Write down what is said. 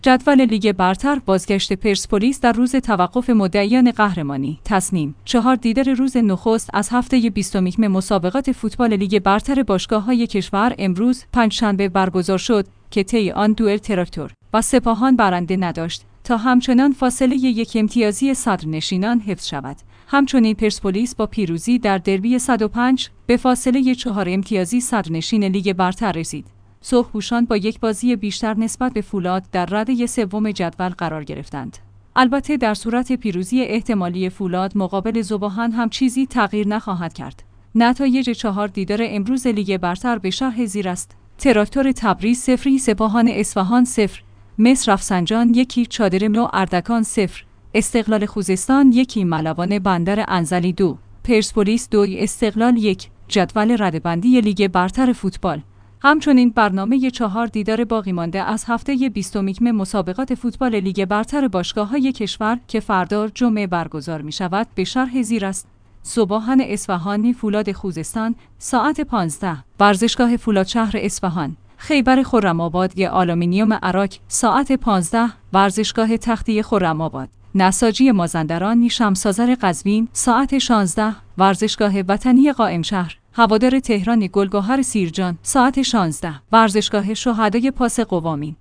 جدول لیگ برتر، بازگشت پرسپولیس در روز توقف مدعیان قهرمانی. تصمیم 4 دیدار روز نخست از هفته 21 مسابقات فوتبال لیگ برتر باشگاه‌های کشور امروز پنجشنبه برگزار شد که طی آن دوئل تراکتور و سپاهان برنده نداشت تا همچنان فاصله 1 امتیازی صدرنشینان حفظ شود. همچنین پرسپولیس با پیروزی در دربی 105 به فاصله 4 امتیازی صدرنشین لیگ برتر رسید. سرخپوشان با یک بازی بیشتر نسبت به فولاد در رده سوم جدول قرار گرفتند. البته در صورت پیروزی احتمالی فولاد مقابل ذوب‌آهن هم چیزی تغییر نخواهد کرد. نتایج 4 دیدار امروز لیگ برتر به شرح زیر است: تراکتور تبریز 0، سپاهان اصفهان 0، مصر رفسنجان 1، چادرملو اردکان 0، استقلال خوزستان 1، ملوان بندر انزلی 2، پرسپولیس 2، استقلال 1. جدول رده‌بندی لیگ برتر فوتبال. همچنین برنامه 4 دیدار باقی مانده از هفته 21 مسابقات فوتبال لیگ برتر باشگاه‌های کشور که فردا جمعه برگزار می‌شود به شرح زیر است: ذوب‌آهن اصفهانی فولاد خوزستان ساعت 15، ورزشگاه فولادشهر اصفهان، خیبر خرم‌آباد آلومینیوم عراق ساعت 15، ورزشگاه تختی خرم‌آباد، نساجی مازندران شمس‌آذر قزوین ساعت 16، ورزشگاه وطنی قائمشهر، هوادار تهران گلگهر سیرجان ساعت 16، ورزشگاه شهدای پاس قوامین.